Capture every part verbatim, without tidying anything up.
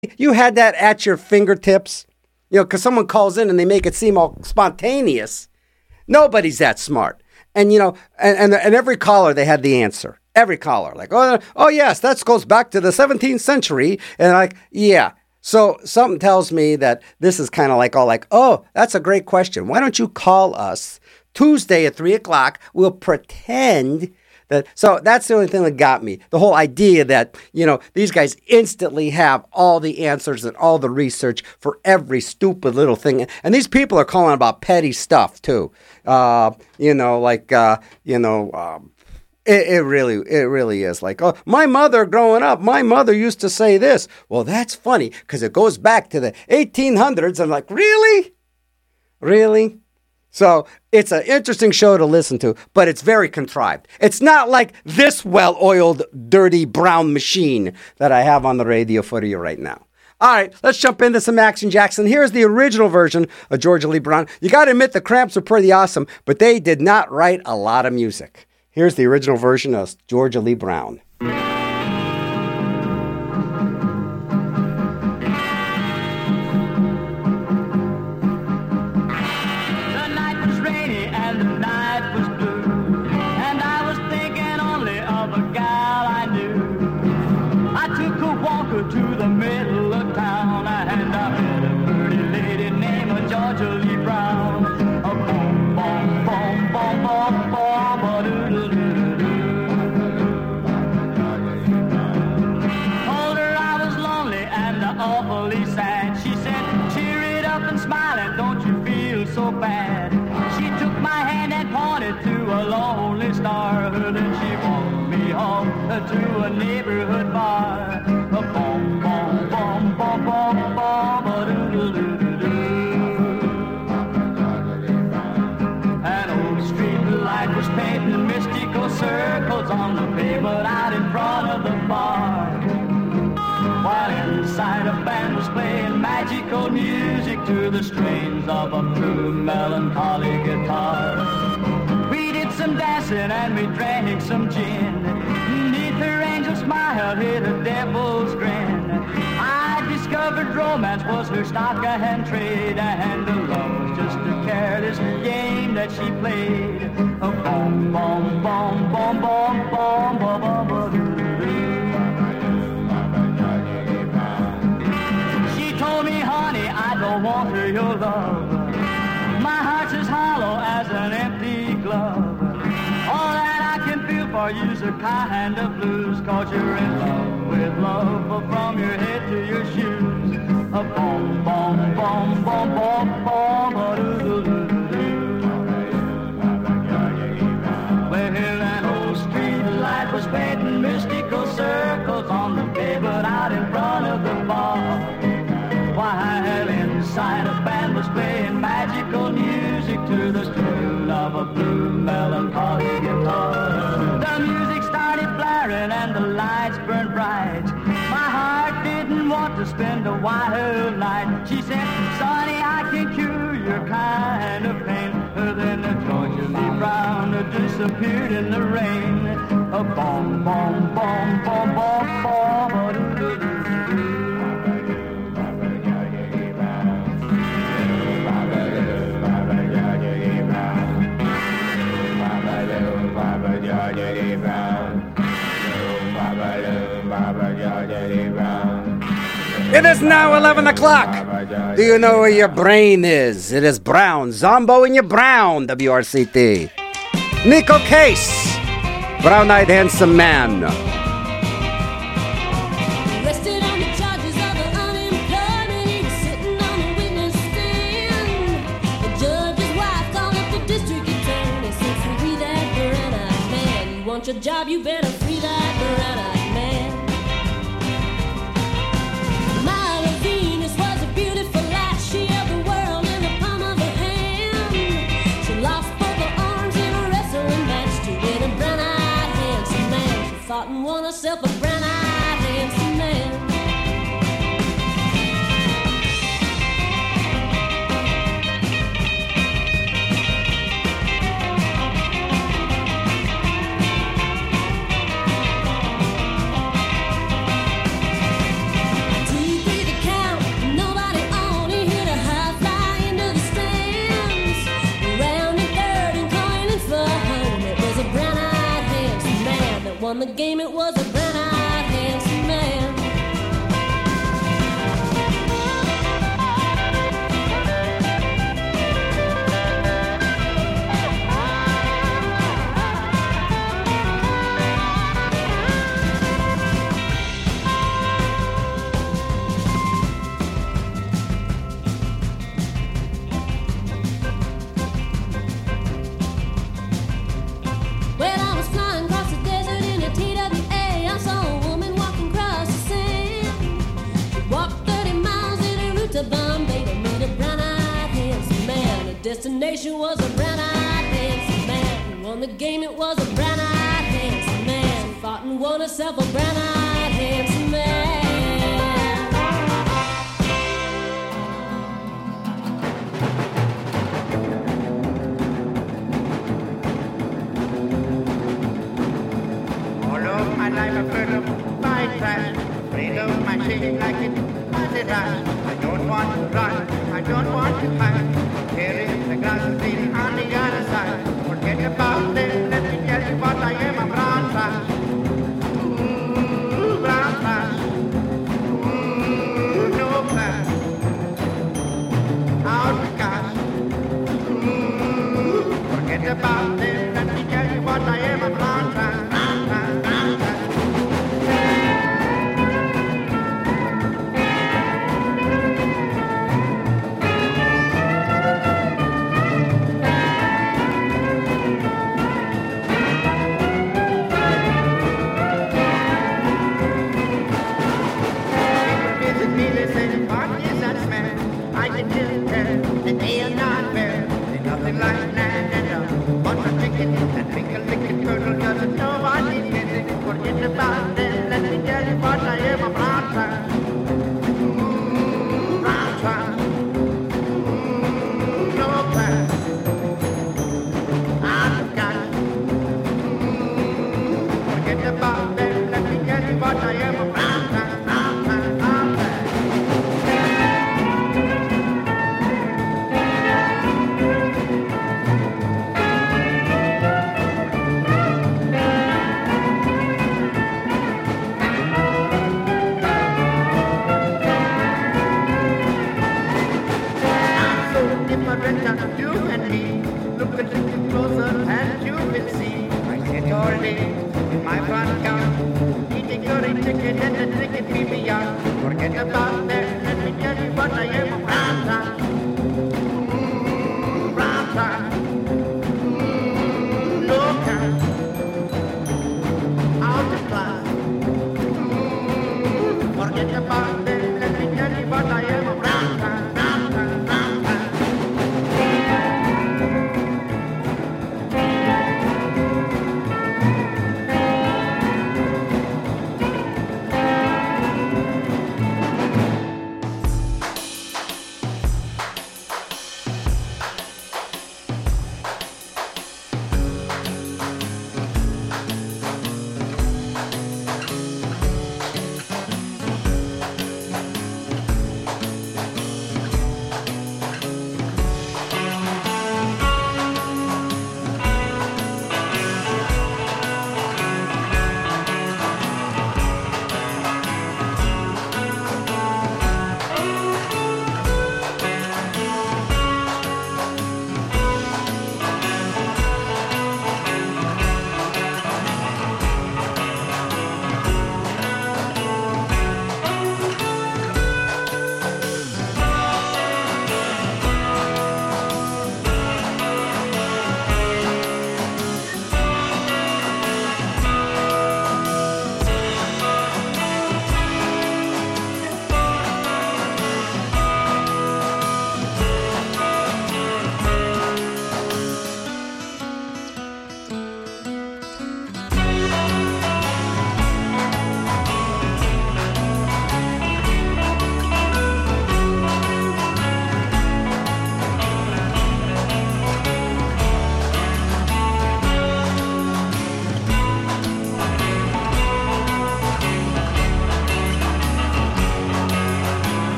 You had that at your fingertips, you know, because someone calls in and they make it seem all spontaneous. Nobody's that smart. And, you know, and, and, and every caller, they had the answer. Every caller, like, oh, oh, yes, that goes back to the seventeenth century. And like, yeah. So something tells me that this is kind of like all like, oh, that's a great question. Why don't you call us Tuesday at three o'clock? We'll pretend that. So that's the only thing that got me. The whole idea that, you know, these guys instantly have all the answers and all the research for every stupid little thing. And these people are calling about petty stuff, too. Uh, you know, like, uh, you know, um, It, it really, it really is like, oh, my mother growing up, my mother used to say this. Well, that's funny because it goes back to the eighteen hundreds. I'm like, really? Really? So it's an interesting show to listen to, but it's very contrived. It's not like this well-oiled, dirty brown machine that I have on the radio for you right now. All right, let's jump into some Action Jackson. Here's the original version of Georgia Lee Brown. You got to admit the Cramps are pretty awesome, but they did not write a lot of music. Here's the original version of Georgia Lee Brown. The night was rainy and the night was blue, and I was thinking only of a gal I knew. I took a walker to the middle of town, and I met a pretty lady named Georgia Lee Brown. A boom, boom, boom, boom, boom, boom, ba-doo-doo. Awfully sad. She said, cheer it up and smile and don't you feel so bad. She took my hand and pointed to a lonely star, and she walked me home to a neighborhood bar. A boom, boom, boom, boom, boom, boom, ba-doo-doo-doo-doo. An old street light was painting mystical circles on the pavement out in front of the bar. While inside a band was playing magical music to the strains of a blue melancholy guitar. We did some dancing and we drank some gin. Neath her angel smile hid a devil's grin. I discovered romance was her stock and trade, and love was just a careless game that she played. A boom, boom, boom, boom, boom, boom, boom, boom, boom. Told me, honey, I don't want your love. My heart's as hollow as an empty glove. All that I can feel for you's a kind of blues, 'cause you're in love with love from your head to your shoes. A boom, boom, boom, boom, boom, boom, ba-doo-doo-doo-doo. Well, an old street light was painting mystical circles on the pavement out in front of the bar. While inside a band was playing magical music to the tune of a blue melancholy guitar. The music started blaring and the lights burned bright. My heart didn't want to spend a wild night. She said, Sonny, I can cure your kind of pain. Then the Georgia Lee Brown disappeared in the rain. A boom, boom, boom, boom, boom, boom, ba-doo-doo-doo. It is now eleven o'clock. Do you know where your brain is? It is brown. Zombo in your brown, W R C T. Nico Case, brown-eyed handsome man. Arrested on the charges of unemployment, he was sitting on the witness stand. The judge's wife called up the district attorney, said, free that brown-eyed man. You want your job, you better free that brown-eyed man. Myra Venus was a beautiful lass. She held the world in the palm of her hand. She lost both her arms in a wrestling match to win a brown-eyed handsome man. She fought and won herself a brown-eyed handsome man. to Bombay to meet a brown-eyed handsome man. The destination was a brown-eyed handsome man. Who won the game? It was a brown-eyed handsome man. Who fought and won herself a brown-eyed handsome man. All of my life I've heard of fight trash. Afraid of my shape like it was a rash. I don't want to run, I don't want to hide. Here is the grass is green on the other side. Forget about this, let me tell you what I am, a brown trash. Ooh, brown trash. Ooh, no class. Out of cash. Ooh, forget about this, let me tell you what I am, a brown trash. Brown trash, brown trash. About them, let me tell you what I am, a brown trash. Ooh, brown trash. Ooh, no class. Out of cash. Ooh, forget about them, let me tell you what I am, a brown trash, brown trash, brown trash.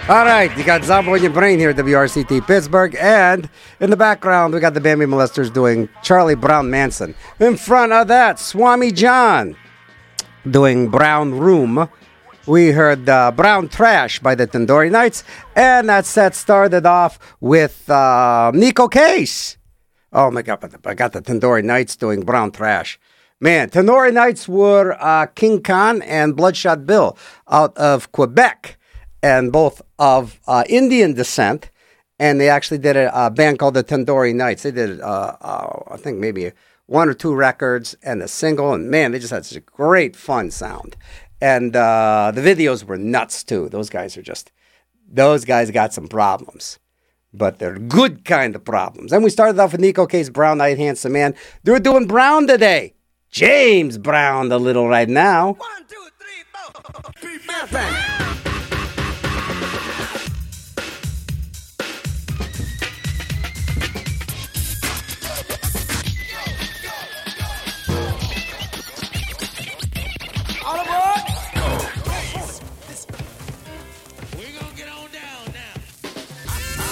All right, you got Zombo in your brain here at W R C T Pittsburgh, and in the background we got the Bambi Molesters doing Charlie Brown Manson. In front of that, Swami John doing Brown Room. We heard uh, Brown Trash by the Tandoori Nights, and that set started off with uh, Nico Case. Oh my God, I got the Tandoori Nights doing Brown Trash. Man, Tandoori Nights were uh, King Khan and Bloodshot Bill out of Quebec, and both of uh, Indian descent, and they actually did a, a band called the Tandoori Nights. They did, uh, uh, I think, maybe one or two records and a single, and man, they just had such a great, fun sound. And uh, the videos were nuts, too. Those guys are just, those guys got some problems, but they're good kind of problems. And we started off with Nico Case, Brown Night Handsome Man. They're doing Brown today. James Brown, the little right now. One, two, three, four. Keep my All aboard! We're gonna get on down now.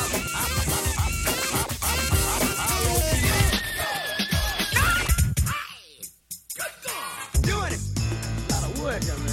Doing it! A lot of wood, young man.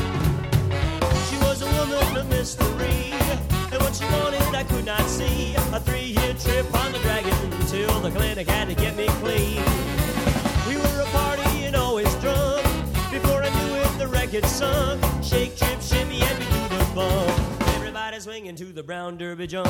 mystery. And what she wanted I could not see A three-year trip on the Dragon till the clinic had to get me clean. We were a party and always drunk. Before I knew it, the record sung. Shake, trip, shimmy, and we do the bump. Everybody swinging to the brown derby jump.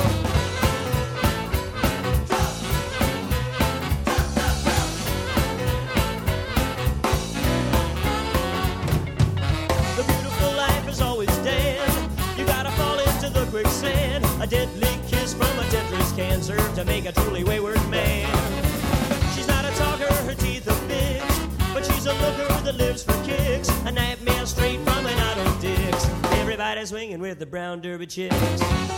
The beautiful life is always dead. You gotta fall into the quicksand. A deadly kiss from a Tetris can serve to make a truly wayward man. She's not a talker, her teeth are fixed, but she's a looker that lives for kicks. A nightmare straight from an auto dicks. Everybody swinging with the brown derby chicks. We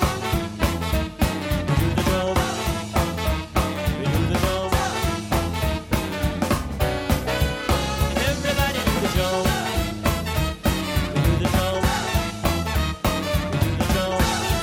do the drum. We do the drum. Everybody do the drum. We do the drum. We do the drum.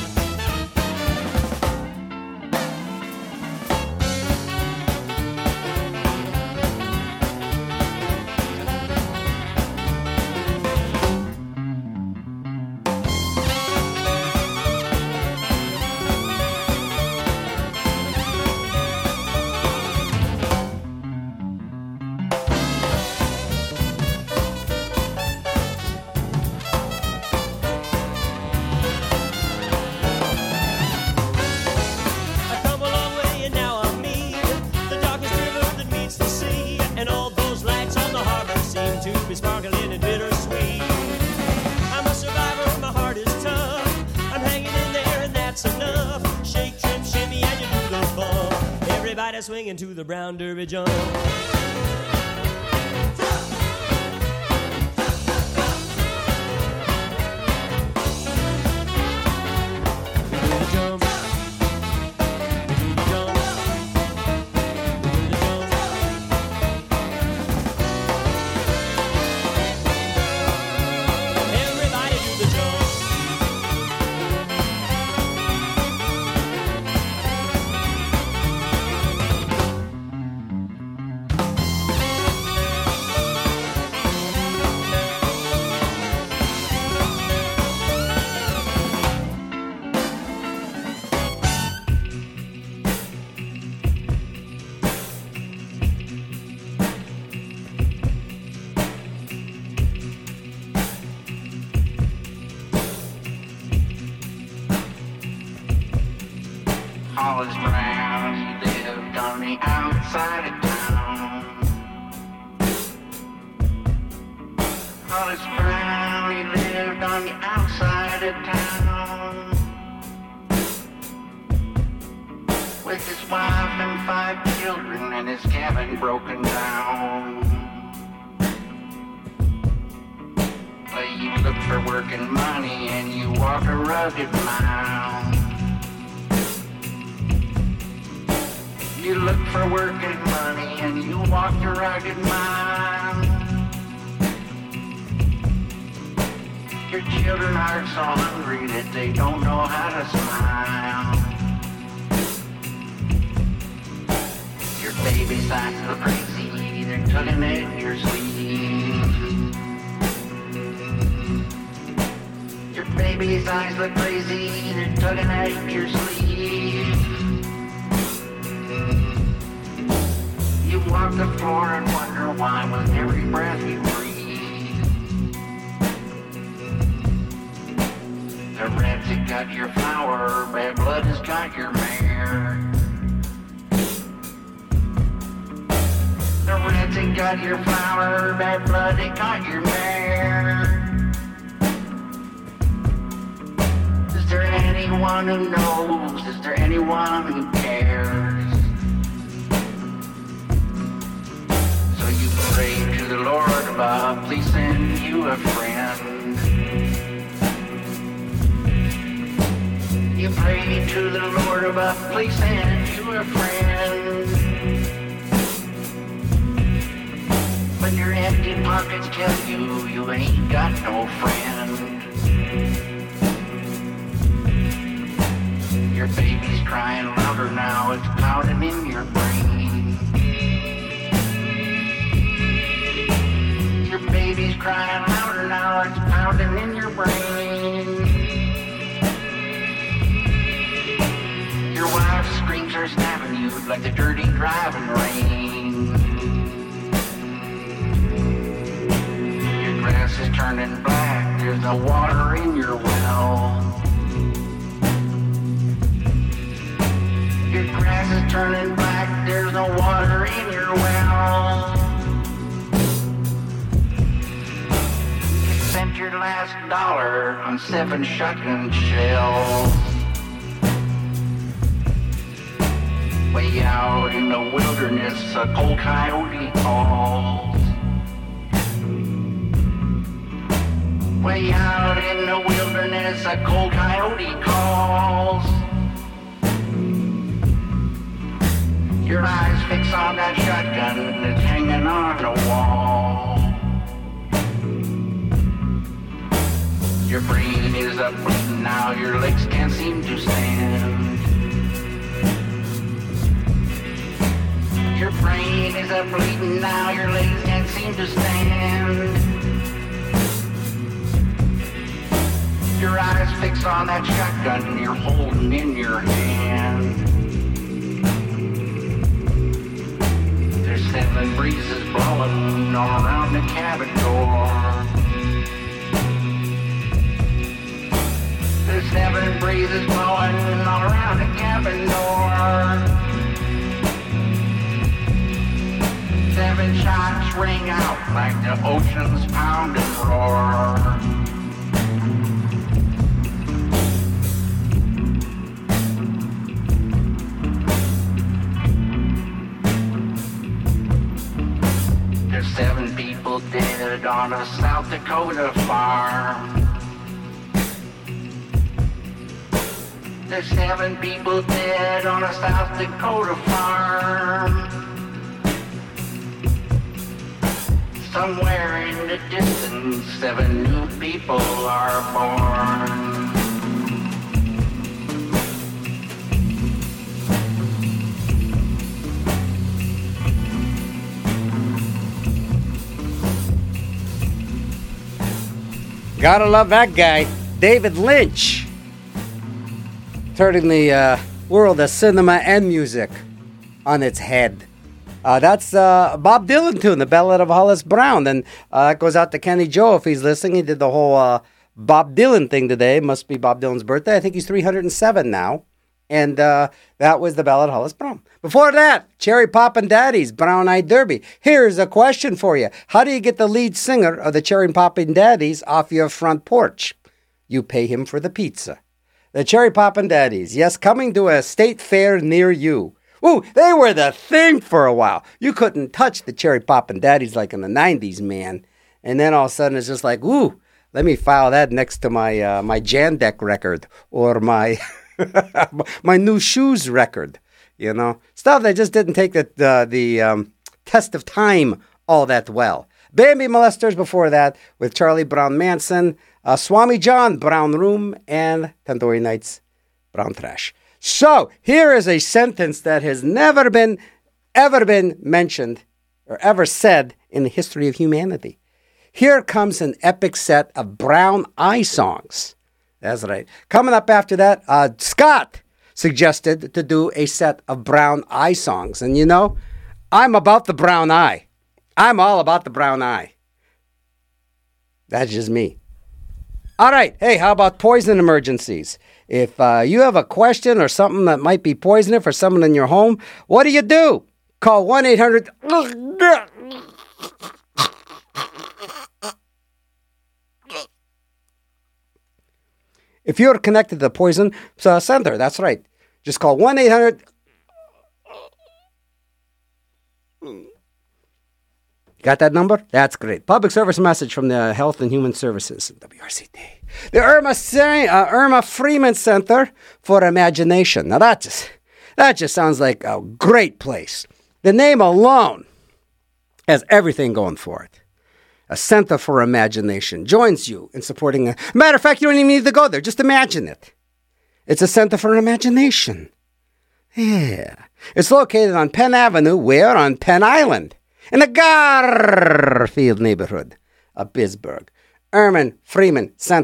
I've come a long way and now I'm me. The darkest river that meets the sea. And all those lights on the harbor seem to be sparkling and bittersweet. I'm a survivor, my heart is tough. I'm hanging in there and that's enough. Shake, trip, shimmy, and you do the bump. Everybody swinging to the brown derby jump. We do the jump. We do the jump. We do the jump. Everybody do the jump. Hollis Brown, he lived on the outside of town. Hollis Brown, he lived on the outside of town. With his wife and five children and his cabin broken down. Well, you look for work and money and you walk a rugged mile. You look for work and money and you walk the rugged mile. Your children are so hungry that they don't know how to smile. Your baby's eyes look crazy, they're tugging at your sleeve. Your baby's eyes look crazy, they're tugging at your sleeve. You walk the floor and wonder why with every breath you breathe. The reds have got your flower, bad blood has got your mare. The reds have got your flower, bad blood has got your mare. Is there anyone who knows? Is there anyone who cares? Pray to the Lord above, please send you a friend. You pray to the Lord above, please send you a friend. But your empty pockets tell you you ain't got no friend. Your baby's crying louder now, it's pounding in your brain. Your baby's crying louder now, it's pounding in your brain. Your wife's like the dirty driving rain. Your grass is turning black, there's no water in your well. Your grass is turning black, there's no water in your well. You spent your last dollar on seven shotgun shells. Way out in the wilderness, a cold coyote calls. Way out in the wilderness, a cold coyote calls. Your eyes fix on that shotgun that's hanging on the wall. Your brain is up bleeding now, your legs can't seem to stand. Your brain is up bleeding now, your legs can't seem to stand. Your eyes fix on that shotgun you're holding in your hand. There's seven breezes blowing all around the cabin door. There's seven breezes blowing all around the cabin door. Seven shots ring out like the ocean's pound and roar. There's seven people dead on a South Dakota farm. There's seven people dead on a South Dakota farm. Somewhere in the distance, seven new people are born. Gotta love that guy, David Lynch. Turning the uh, world of cinema and music on its head. Uh, that's uh, Bob Dylan tune, The Ballad of Hollis Brown. And uh, that goes out to Kenny Joe if he's listening. He did the whole uh, Bob Dylan thing today. Must be Bob Dylan's birthday. I think he's three hundred seven now. And uh, that was The Ballad of Hollis Brown. Before that, Cherry Poppin' Daddies, Brown Eyed Derby. Here's a question for you. How do you get the lead singer of the Cherry Poppin' Daddies off your front porch? You pay him for the pizza. The Cherry Poppin' Daddies, yes, coming to a state fair near you. Ooh, they were the thing for a while. You couldn't touch the Cherry Poppin' Daddies like in the nineties, man. And then all of a sudden it's just like, ooh, let me file that next to my uh, my Jandek record or my my new shoes record. You know, stuff that just didn't take the uh, the um, test of time all that well. Bambi Molesters before that with Charlie Brown Manson, uh, Swami John Brown Room, and Tandoori Nights Brown Trash. So, here is a sentence that has never been, ever been mentioned or ever said in the history of humanity. Here comes an epic set of Brown Eye songs. That's right. Coming up after that, uh, Scott suggested to do a set of Brown Eye songs. And you know, I'm about the brown eye. I'm all about the brown eye. That's just me. All right. Hey, how about poison emergencies? If uh, you have a question or something that might be poisonous for someone in your home, what do you do? Call one eight hundred... If you're connected to the poison uh, center, that's right. Just call one eight hundred... Got that number? That's great. Public service message from the Health and Human Services, W R C T. The Irma, uh, Irma Freeman Center for Imagination. Now that just, that just sounds like a great place. The name alone has everything going for it. A Center for Imagination joins you in supporting a... Matter of fact, you don't even need to go there. Just imagine it. It's a Center for Imagination. Yeah. It's located on Penn Avenue, where? On Penn Island. In the Garfield neighborhood of Pittsburgh. Irma Freeman Center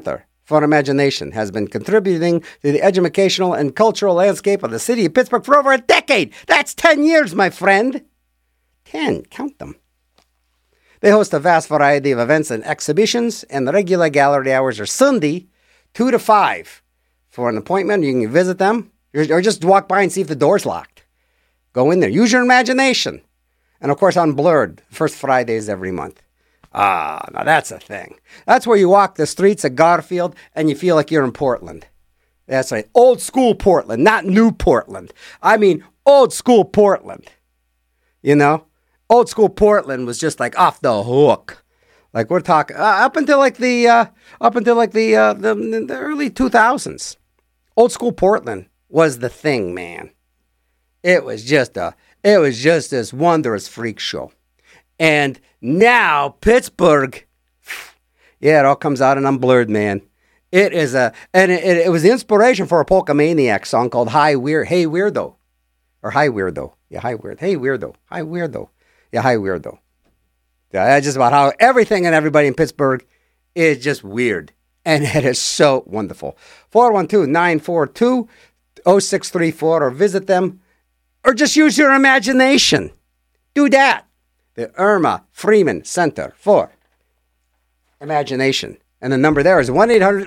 for Imagination has been contributing to the educational and cultural landscape of the city of Pittsburgh for over a decade. That's ten years, my friend. ten, count them. They host a vast variety of events and exhibitions, and the regular gallery hours are Sunday, two to five. For an appointment, you can visit them, or just walk by and see if the door's locked. Go in there. Use your imagination. And, of course, on Blurred, first Fridays every month. Ah, now that's a thing. That's where you walk the streets of Garfield and you feel like you're in Portland. That's right. Old school Portland, not new Portland. I mean, old school Portland. You know? Old school Portland was just like off the hook. Like we're talking, uh, up until like the, uh, up until like the, uh, the, the early two thousands. Old school Portland was the thing, man. It was just a, it was just this wondrous freak show. And now Pittsburgh, yeah, it all comes out and I'm blurred, man. It is a, and it, it, it was the inspiration for a Polka Maniac song called Hi Weird, Hey Weirdo. Or Hi Weirdo. Yeah, Hi Weird. Hey Weirdo. Hi Weirdo. Yeah, Hi Weirdo. Yeah, that's just about how everything and everybody in Pittsburgh is just weird. And it is so wonderful. four one two, nine four two, oh six three four or visit them. Or just use your imagination. Do that. The Irma Freeman Center for Imagination. And the number there is one eight hundred.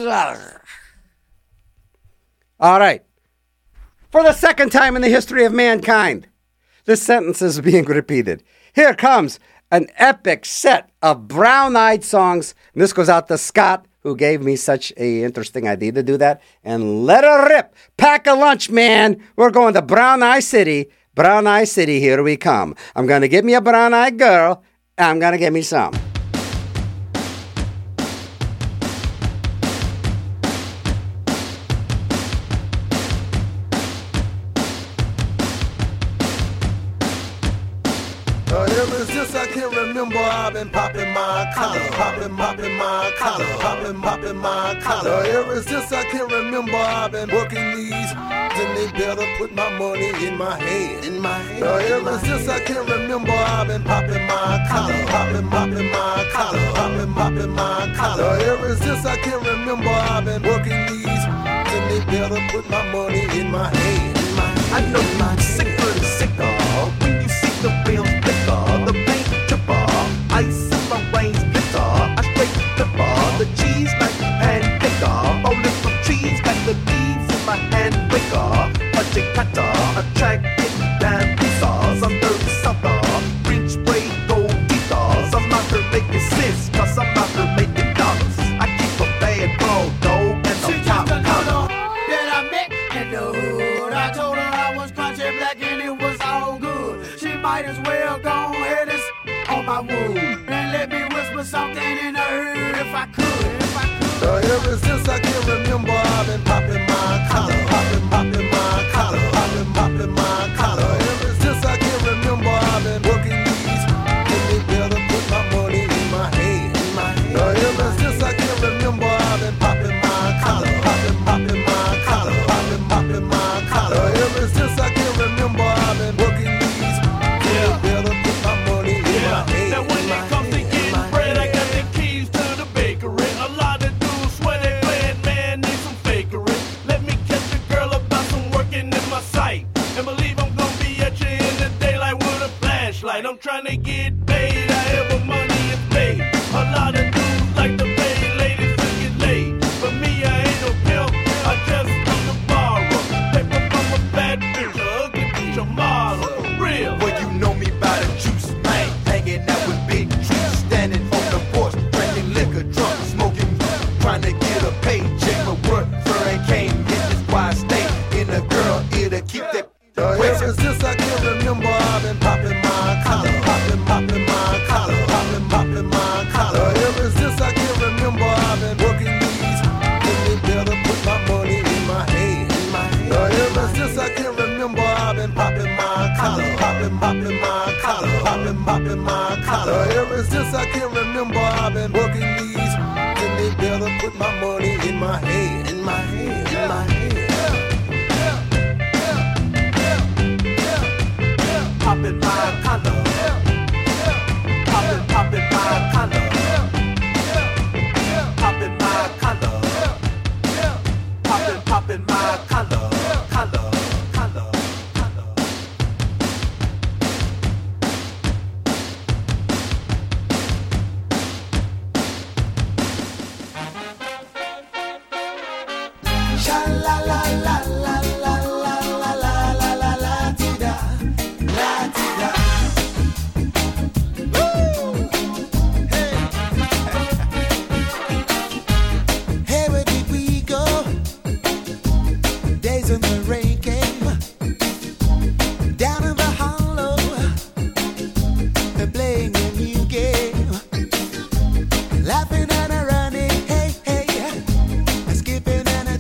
All right. For the second time in the history of mankind, this sentence is being repeated. Here comes an epic set of brown-eyed songs. And this goes out to Scott, who gave me such a interesting idea to do that. And let her rip. Pack a lunch, man. We're going to Brown Eye City. Brown Eye City, here we come. I'm going to get me a brown-eyed girl. And I'm going to get me some. Uh, ever since I can remember, I've been popping my collar, popping, popping my collar, popping, popping my collar. Uh, ever since I can remember, I've been working these, and they better put my money in my hand, in my hand. Uh, ever since I can remember, I've been popping my collar, popping, popping my collar, popping, popping my collar. Uh, ever since I can remember, I've been working these, and they better put my money in my hand, in my hand. I know my sicker is sicker when you see the real liquor, the paint tripper, ice in my rains glitter, I straight flipper, the cheese like pan picker, rolling from trees, got the leaves in my hand breaker, a chick cutter, attracting damn pizzas, I'm dirty sucker, French spray gold guitars, I'm out here making sense, cause I'm out here making dollars, I keep a bad bro, though, and a pop collar. That I met in the hood, I told her I was country black and it was all good. She might as well go ahead and s- on my wood and let me whisper something in her ear if I could, if I could. Uh, ever since I can remember, I've been popping my collar, popping, popping my collar, popping, popping my collar. Uh, ever since I can remember, I've been working these, and they better put my money in my hand, in my hand. Uh, ever since I can remember, I've been popping my collar, popping, popping my collar, popping, popping my collar. Uh, ever since I can remember, I've been working these, and they better put my money in my hand. Now when it comes to getting bread, I got the keys to the bakery. A lot of dudes swear they glad, man, need some fakery. Let me catch a girl about some working in my sight. And believe I'm gonna be at you in the daylight with a flashlight. I'm trying to get paid, however money is made. A lot of dudes like to pay ladies to get laid. But me, I ain't no pimp, I just come to borrow. Paper from a bad bitch, a ugly bitch, a model. Real. Well, you know me by the juice, man. Hanging out with big trees, standing on the porch, drinking liquor, drunk, smoking, trying to get a paycheck. But work for ain't came in this wide state. In a girl ear to keep that. Uh, ever since I can remember, I've been popping my collar, popping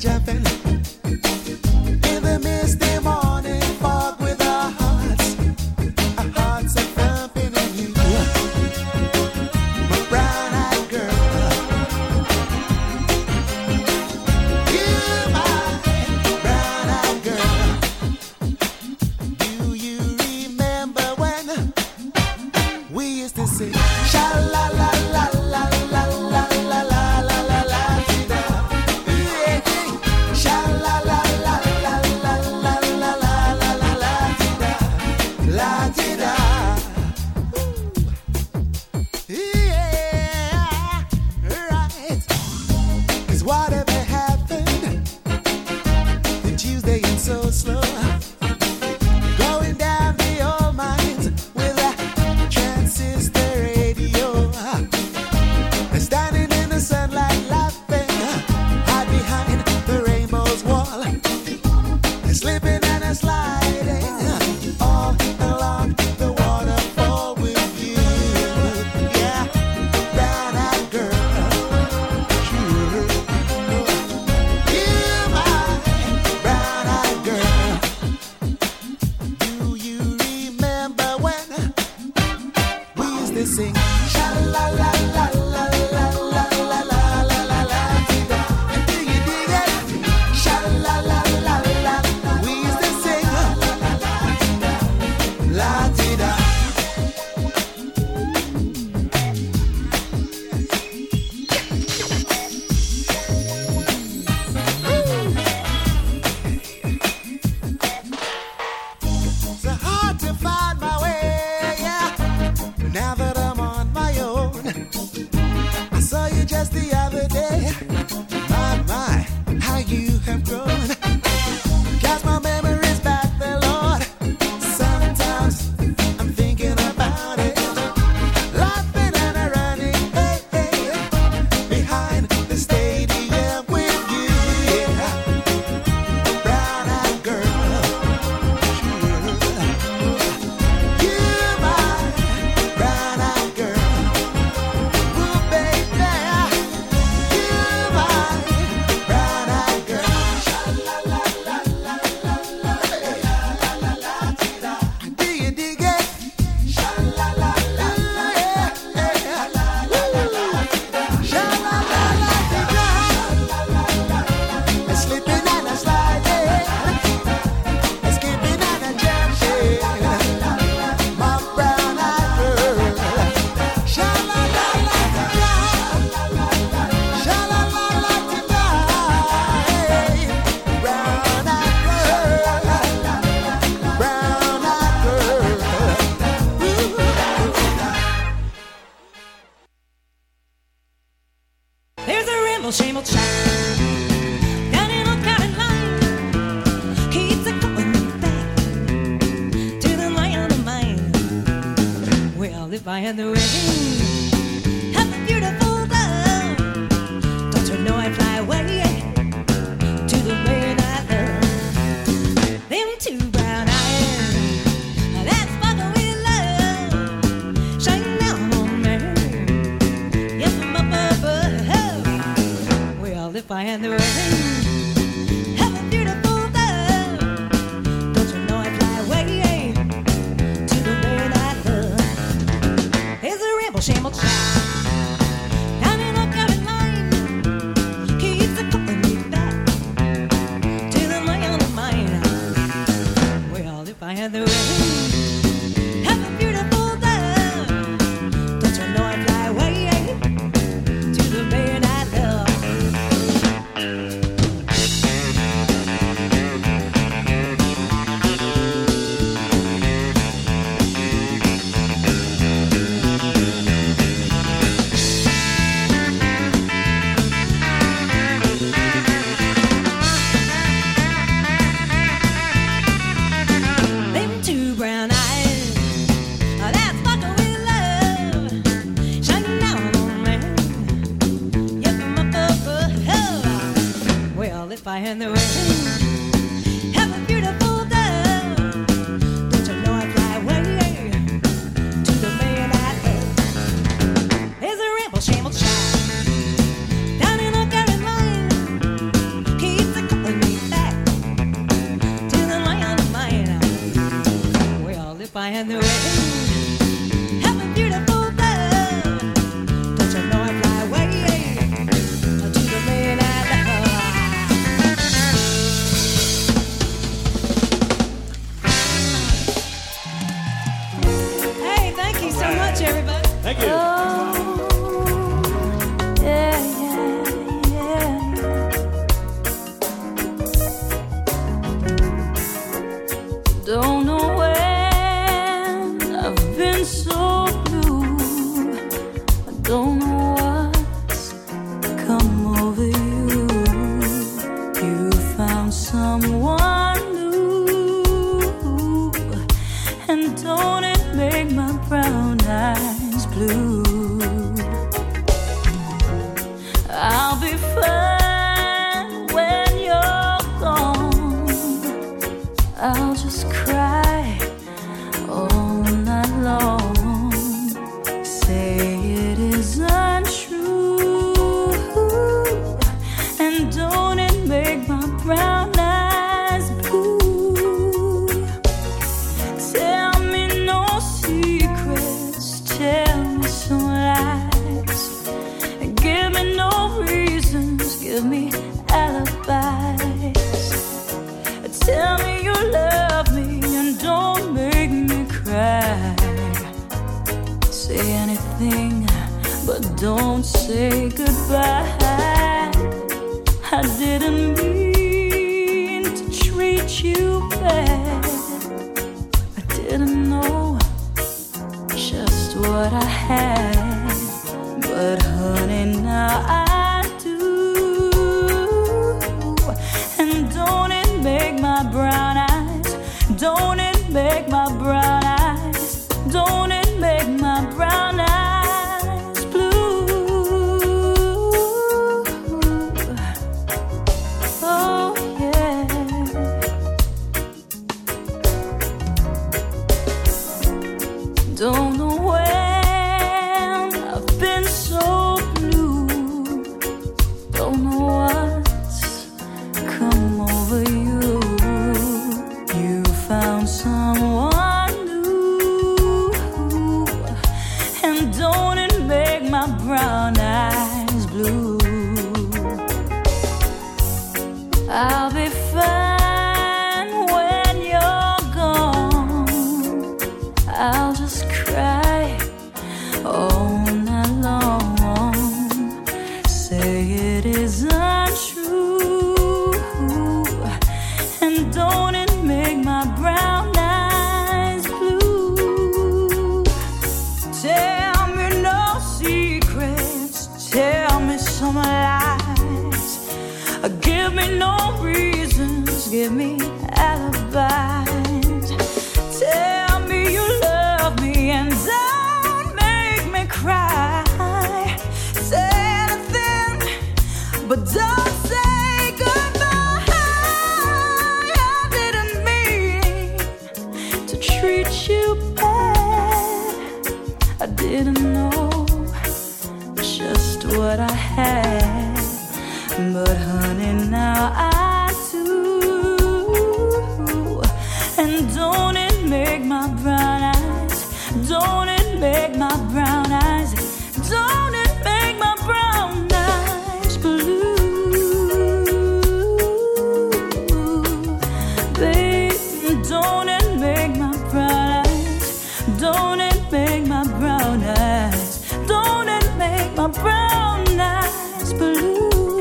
jumping in the misty morning fog with our hearts, our hearts are thumping in you. My brown-eyed girl, you my brown-eyed girl. Do you remember when we used to sing sha la la la la la la la la la la la da? Yeah, sha la la la la la la la la la la la da, la da. Yeah, right. 'Cause whatever happened to Tuesday and so slow, going down the old mines with a transistor radio, standing in the sunlight laughing, hide behind the rainbow's wall, slipping and a sliding all along the waterfall with you. Yeah, brown-eyed girl, you my brown-eyed girl. Do you remember when we used to sing sha la la la la la la la la la la la da? And do you dig it? Sha la la la la. We used to sing la ti da. It's hard to find my way, yeah. Now that I'm on my own, I saw you just the other day. My, my, how you have grown. Cast my memories back there, Lord. Sometimes I'm thinking about it, laughing and a running, hey, hey, behind the stadium with you, yeah. Brown-eyed girl, you my brown-eyed girl. Ooh, baby, you my brown-eyed girl. Sha la la la la la la la la la da. Do you dig it? Sha la la la la yeah, yeah. Sha la la la da. A slipping and a sliding, a skipping and a jumping. My brown-eyed girl. Sha la la la da. Sha la la la da. Hey, brown-eyed girl. Brown-eyed girl. Ooh. There's a ramble shamble child down in North Carolina, keeps a going back to the lion of mine. Well, if I had the ring, have a beautiful love, don't you know I'd fly away to the man I love. Them two brown eyes, that's fucking with love, shine down on me. Yes, I'm up above. Well, if I had the ring, have a beautiful love, don't you know I'd fly away to the man I love. There's a ramble shamble child down in North Carolina, keeps a calling me back to the land of mine. Well, if I had the ring, have a beautiful love, don't you know I'd fly away to the man I love. Them two brown eyes, that's fucking with love, shining down on me. Yep, I'm up above. Well, if I had the ring, have a beautiful love, don't you know I'd fly away to the man I love. There's a ramble shamble child down in North Carolina, keeps a and the way. Have a beautiful love. Don't you know I fly away to the man I love. Hey, thank you so much, everybody. Thank you. Yeah, yeah, yeah. Don't know when I've been so blue. I don't know what's come over you. You found someone new, and don't it make my brown eyes blue? I'll be fine when you're gone. I'll just cry all night long. Say it isn't true, and don't it make my brown eyes blue? Tell me no secrets, tell me some lies. Give me no reasons, give me alibis. Tell me you love me and don't make me cry. Say anything, but don't say goodbye. I didn't mean to treat you bad. I didn't know just what I had. But honey, now I do. And don't it make my brown eyes, don't it make my brown eyes, don't it make my brown eyes blue? Oh yeah. Don't know when I've been so blue. Don't know what's come over you. You found someone new, and don't it make my brown eyes blue? I'll be fine when you're gone. I'll just cry all night long. Say it isn't true, and don't it make my brown eyes blue? Tell me no secrets, tell me some lies. Give me no reasons, give me alibis. Tell me you love me and don't make me cry. Say anything, but don't say goodbye. I didn't mean to treat you bad. I didn't know just what I had. But honey, now I do. And don't it make my brown eyes, don't it make my brown eyes, don't it make my brown eyes blue? Baby, don't it make my brown eyes, don't it make my brown eyes, don't it make my brown eyes blue?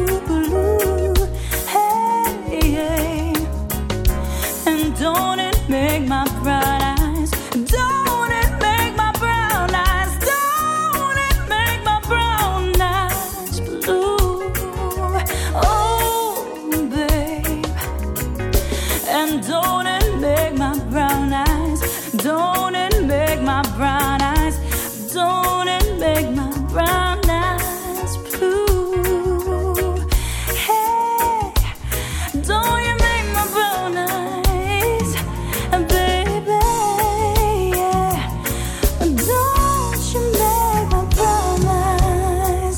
Don't it make my brown eyes, don't it make my brown eyes, don't it make my brown eyes blue? Oh, babe. And don't it make my brown eyes, don't it make my brown eyes, don't it make my brown eyes blue? Hey, don't you make my brown eyes, baby, yeah. Don't you make my brown eyes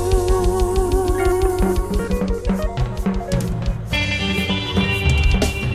blue?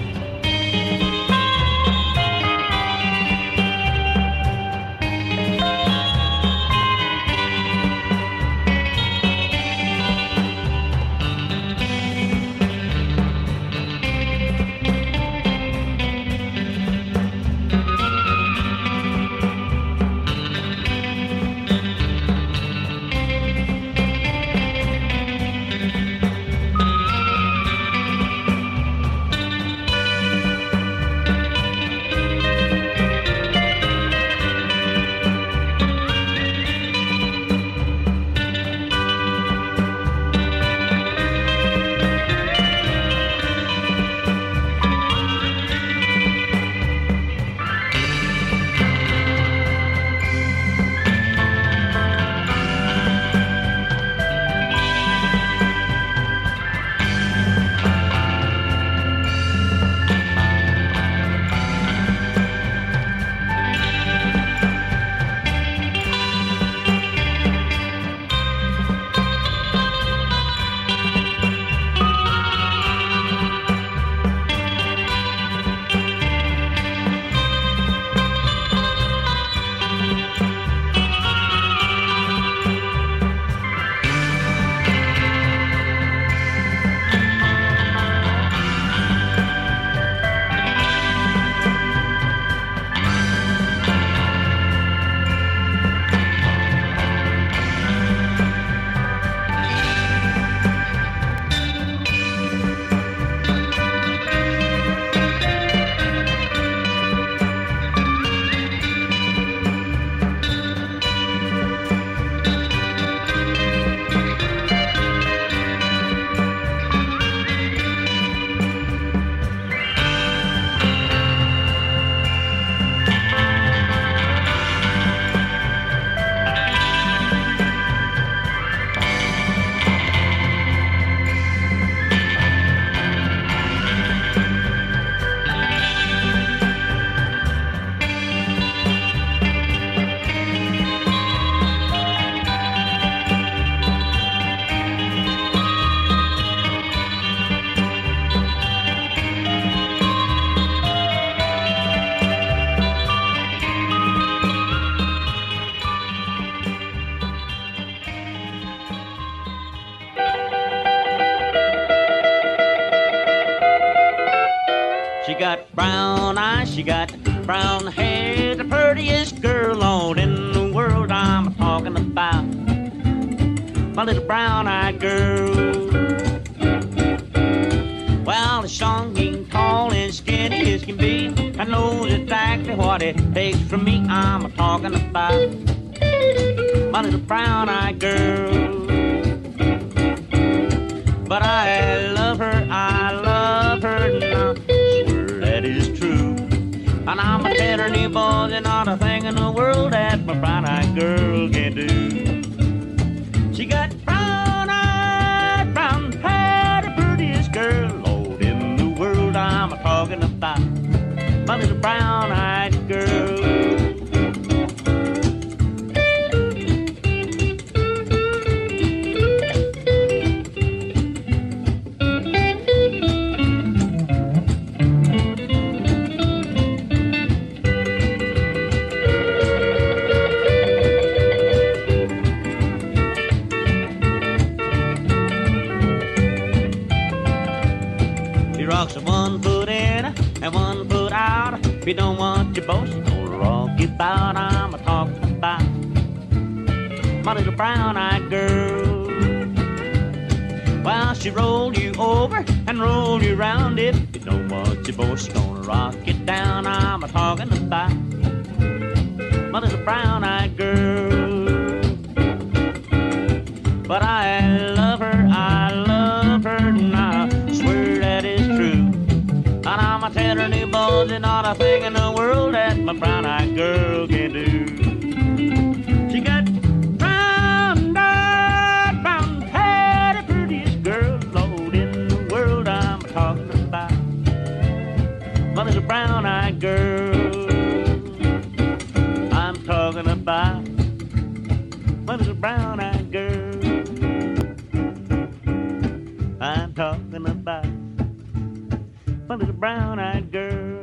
She got brown eyes, she got brown hair, the prettiest girl on in the world I'm talking about. My little brown-eyed girl. Well, the song ain't tall and skinny as can be. I know exactly what it takes from me. I'm talking about my little brown-eyed girl. But I love her, I love her now. Swear that is true. And I'm a telling you, boys, there's not a thing in the world that my brown-eyed girl can do. She got brown-eyed, brown hair, the prettiest girl Lord in the world I'm talking about. My little brown-eyed girl. One foot in and one foot out. If you don't want your boss, gonna rock you out. I'm a talking about my little brown-eyed girl. Well, she roll you over and roll you round. If you don't want your boss, gonna rock you down. I'm a talking about my little brown-eyed girl. But I love her, I love her now. Swear that is true. And I'm a telling you, boys, there's not a thing in the world that my brown-eyed girl can do. She got brown-eyed, brown hair, the prettiest girl, Lord, in the world I'm talking about. My little brown-eyed girl. I'm talking about my little brown-eyed girl. I'm talking about my little brown-eyed girl.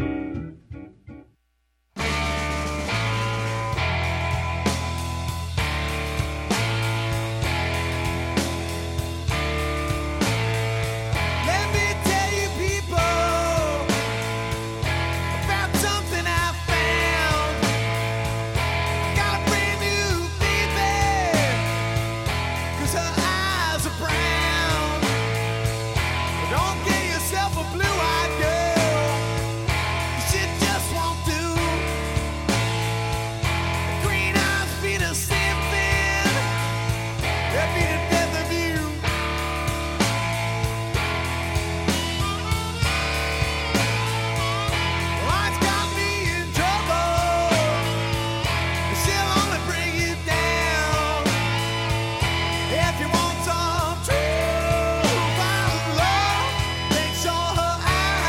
Let me tell you people about something I found. Got a brand new baby, 'cause her eyes are brown. Don't get yourself a blue-eyed girl. Shit just won't do. Green eyes be the same thing. They be the death of you. Lights got me in trouble. She'll only bring you down. If you want some true violent love, make sure her eyes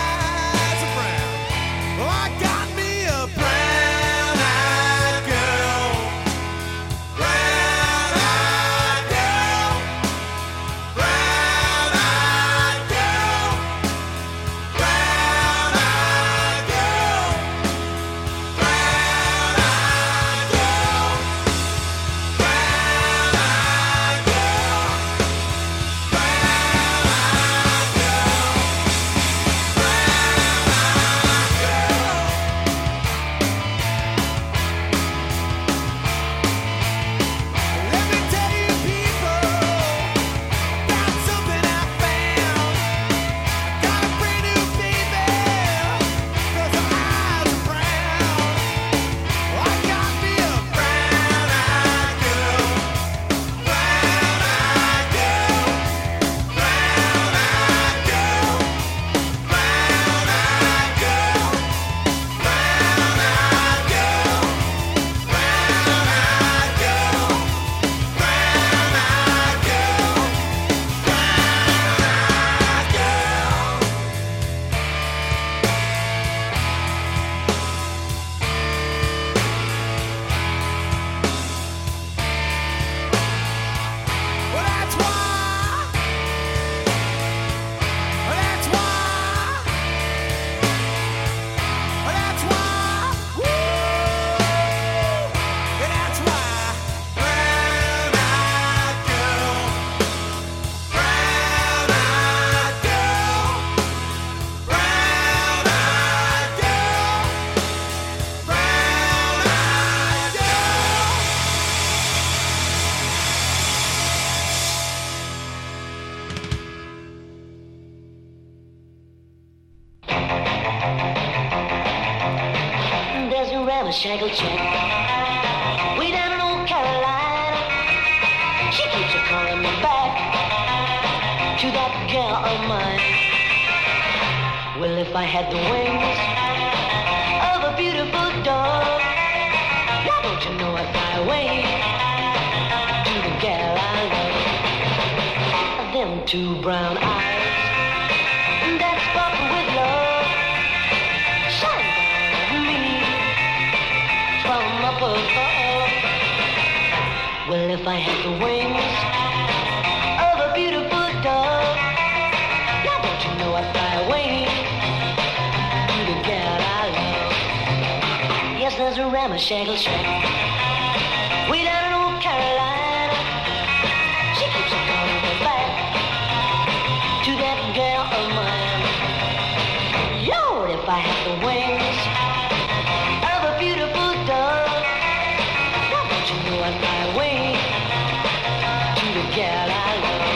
ramshackle chick. Way down in Old Carolina. She keeps a calling me back to that gal of mine. Well, if I had the wings of a beautiful dove, now don't you know I'd fly away to the gal I love. Them two brown eyes that sparkle with love shine down on me from up above. Well, if I had the wings of a beautiful dove, now don't you know I'd fly away to the gal I love. Yes, there's a ramshackle shack way down in Old Carolina. She keeps on calling me back to that gal of mine. Lord, if I had the wings of a beautiful dove, now don't you know I'd fly away to the gal I love.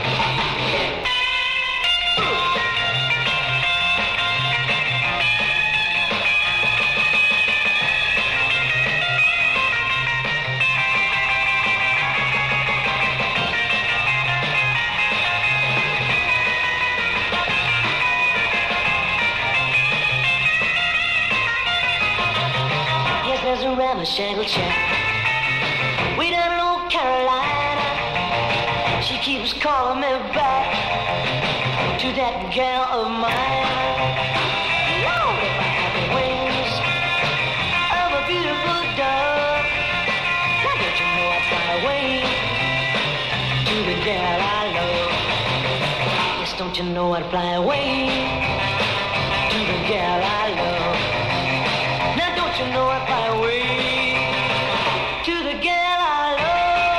There's a ramshackle shack way down in Old Carolina. She keeps calling me back to that gal of mine. Lord, if I had the wings of a beautiful dove, now don't you know I'd fly away to the gal I love. Yes, don't you know I'd fly away to the gal I love. Now don't you know I'd fly away to the gal I love.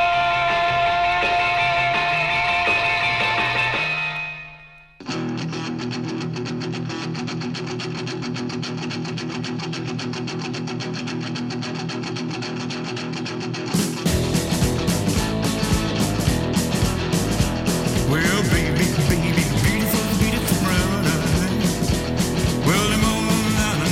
Well, baby, baby, beautiful, beautiful brown eyes. Well, them all night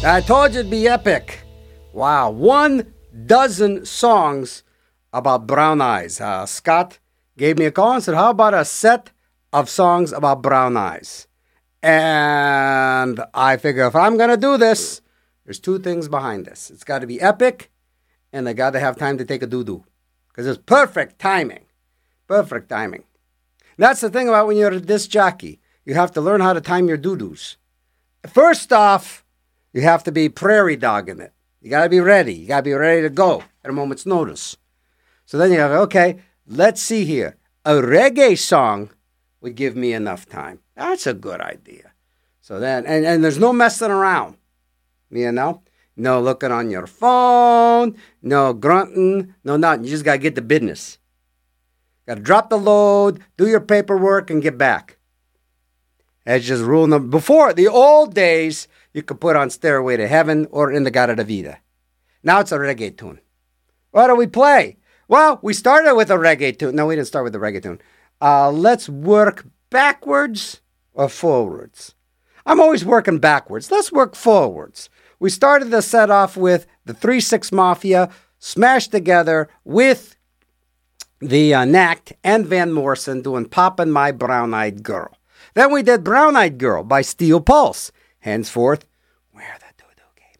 I told you it'd be epic. Wow, one dozen songs about brown eyes. Uh, Scott gave me a call and said, how about a set of songs about brown eyes? And I figure if I'm going to do this, there's two things behind this. It's got to be epic, and I got to have time to take a doo-doo. Because it's perfect timing. Perfect timing. That's the thing about when you're a disc jockey. You have to learn how to time your doo-doos. First off, you have to be prairie dogging it. You got to be ready. You got to be ready to go at a moment's notice. So then you have, okay, let's see here. A reggae song would give me enough time. That's a good idea. So then, and, and there's no messing around. You know? No looking on your phone, no grunting, no nothing. You just got to get to business. Got to drop the load, do your paperwork, and get back. That's just rule number. Before, the old days, you could put on Stairway to Heaven or In the Gara da Vida. Now it's a reggae tune. What do we play? Well, we started with a reggae tune. No, we didn't start with a reggae tune. Uh, let's work backwards or forwards. I'm always working backwards. Let's work forwards. We started the set off with the three six Mafia smashed together with the uh, Knacked and Van Morrison doing Poppin' My Brown-Eyed Girl. Then we did Brown-Eyed Girl by Steel Pulse. Henceforth, where the doo-doo came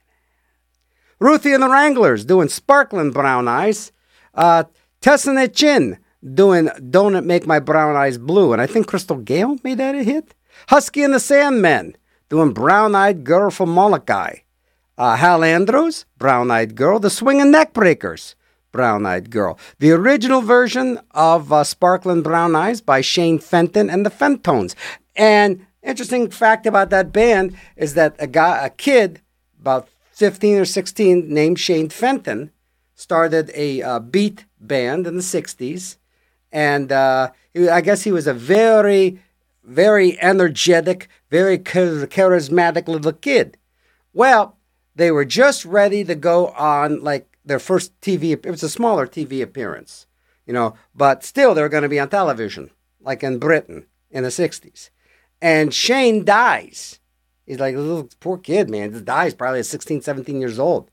in. Ruthie and the Wranglers doing Sparklin' Brown Eyes. Uh, Tessnet Chin doing Don't It Make My Brown Eyes Blue. And I think Crystal Gale made that a hit. Husky and the Sandmen doing Brown-Eyed Girl from Molokai. Uh, Hal Andrews, Brown-Eyed Girl. The Swingin' Neckbreakers, Brown-Eyed Girl. The original version of uh, Sparklin' Brown Eyes by Shane Fenton and the Fentones. And interesting fact about that band is that a guy, a kid, about fifteen or sixteen, named Shane Fenton, started a uh, beat band in the sixties. And uh, he, I guess he was a very, very energetic, very charismatic little kid. Well, they were just ready to go on like their first T V. It was a smaller T V appearance, you know, but still they were going to be on television, like in Britain in the sixties. And Shane dies. He's like a little poor kid, man. He dies probably at sixteen, seventeen years old.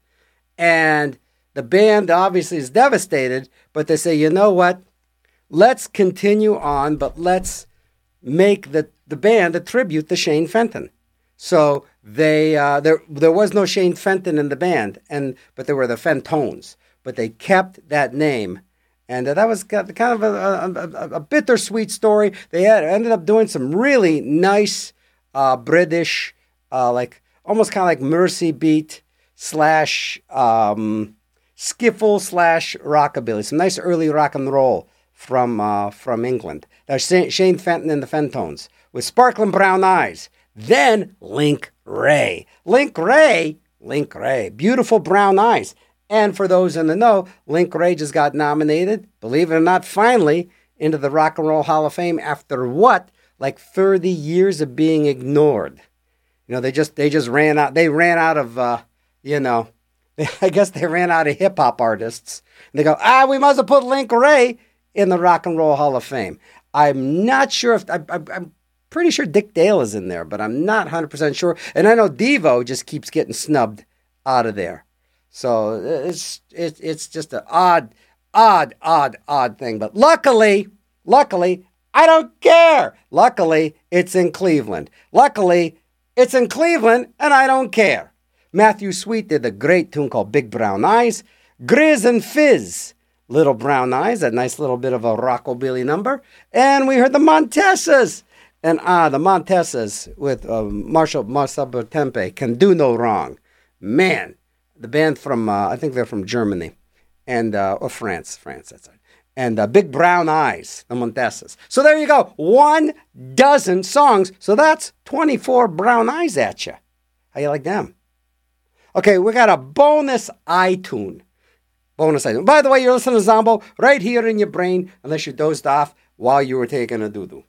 And the band obviously is devastated, but they say, you know what? Let's continue on, but let's make the, the band a tribute to Shane Fenton. So they uh, there there was no Shane Fenton in the band, and but there were the Fentones. But they kept that name, and uh, that was kind of a, a, a, a bittersweet story. They had ended up doing some really nice uh, British, uh, like almost kind of like Mercy beat slash um, skiffle slash rockabilly. Some nice early rock and roll from uh, from England. There's Shane Fenton and the Fentones with Sparkling Brown Eyes. Then Link Ray. Link Ray, Link Ray, beautiful brown eyes. And for those in the know, Link Ray just got nominated, believe it or not, finally, into the Rock and Roll Hall of Fame after what? Like thirty years of being ignored. You know, they just they just ran out. They ran out of, uh, you know, I guess they ran out of hip-hop artists. And they go, ah, we must have put Link Ray in the Rock and Roll Hall of Fame. I'm not sure if, I, I, I'm pretty sure Dick Dale is in there, but I'm not one hundred percent sure. And I know Devo just keeps getting snubbed out of there. So it's it, it's just an odd, odd, odd, odd thing. But luckily, luckily, I don't care. Luckily, it's in Cleveland. Luckily, it's in Cleveland, and I don't care. Matthew Sweet did a great tune called Big Brown Eyes. Grizz and Fizz, Little Brown Eyes, a nice little bit of a rockabilly number. And we heard the Montessas. And ah, the Montessas with uh, Marshall Marcel Tempe, Can Do No Wrong. Man, the band from, uh, I think they're from Germany, and uh, or France, France, that's right. And uh, Big Brown Eyes, the Montessas. So there you go, one dozen songs. So that's twenty-four brown eyes at you. How you like them? Okay, we got a bonus iTunes. Bonus iTunes. By the way, you're listening to Zombo right here in your brain, unless you dozed off while you were taking a doo-doo.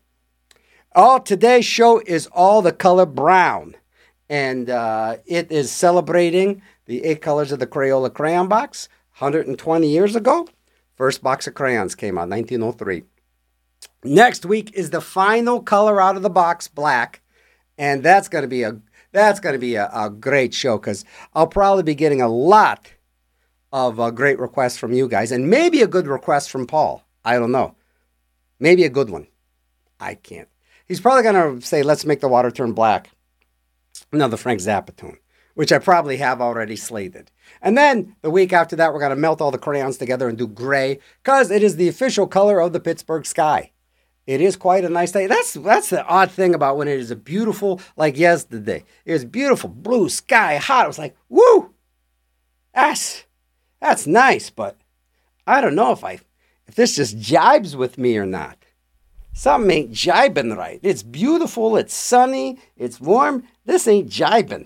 Oh, today's show is all the color brown, and uh, it is celebrating the eight colors of the Crayola crayon box. one hundred twenty years ago, first box of crayons came out, nineteen oh three. Next week is the final color out of the box, black, and that's going to be a That's going to be a, a great show because I'll probably be getting a lot of uh, great requests from you guys and maybe a good request from Paul. I don't know. Maybe a good one. I can't. He's probably going to say, let's make the water turn black. Another Frank Zappa tune, which I probably have already slated. And then the week after that, we're going to melt all the crayons together and do gray because it is the official color of the Pittsburgh sky. It is quite a nice day. That's that's the odd thing about when it is a beautiful, like yesterday. It was beautiful, blue sky, hot. It was like, woo! That's, that's nice, but I don't know if I if this just jibes with me or not. Something ain't jibing right. It's beautiful, it's sunny, it's warm. This ain't jibing.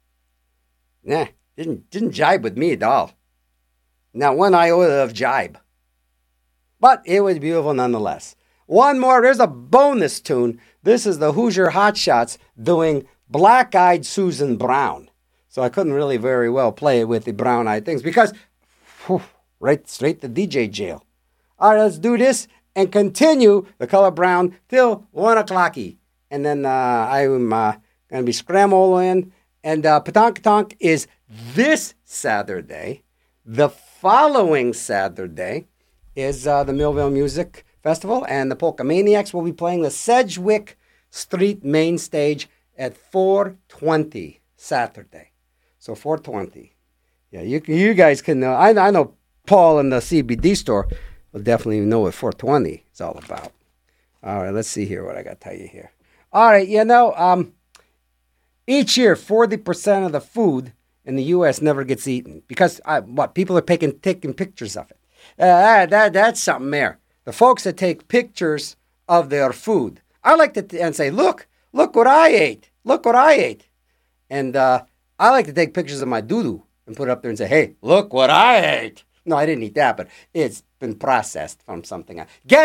Nah, didn't didn't jibe with me at all. Not one iota of jibe. But it was beautiful nonetheless. One more, there's a bonus tune. This is the Hoosier Hotshots doing Black Eyed Susan Brown. So I couldn't really very well play it with the brown-eyed things because, whew, right straight to D J jail. All right, let's do this and continue the color brown till one o'clocky. And then uh, I'm uh, going to be scrambling. And uh, Petonkatonk is this Saturday. The following Saturday is uh, the Millville Music Festival, and the Polka Maniacs will be playing the Sedgwick Street main stage at four twenty Saturday. So four twenty. Yeah, you you guys can know. I, I know Paul in the C B D store will definitely know what four twenty is all about. All right, let's see here what I got to tell you here. All right, you know, um, each year forty percent of the food in the U S never gets eaten because uh, what people are taking taking pictures of it. Uh, that, that that's something there. The folks that take pictures of their food, I like to t- and say, look, look what I ate. Look what I ate. And uh, I like to take pictures of my doo-doo and put it up there and say, hey, look what I ate. No, I didn't eat that, but it's been processed from something. Guess